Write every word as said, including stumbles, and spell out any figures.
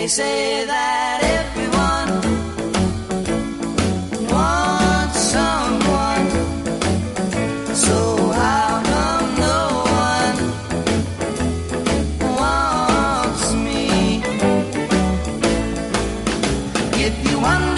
say that everyone wants someone, so how come no one wants me? If you want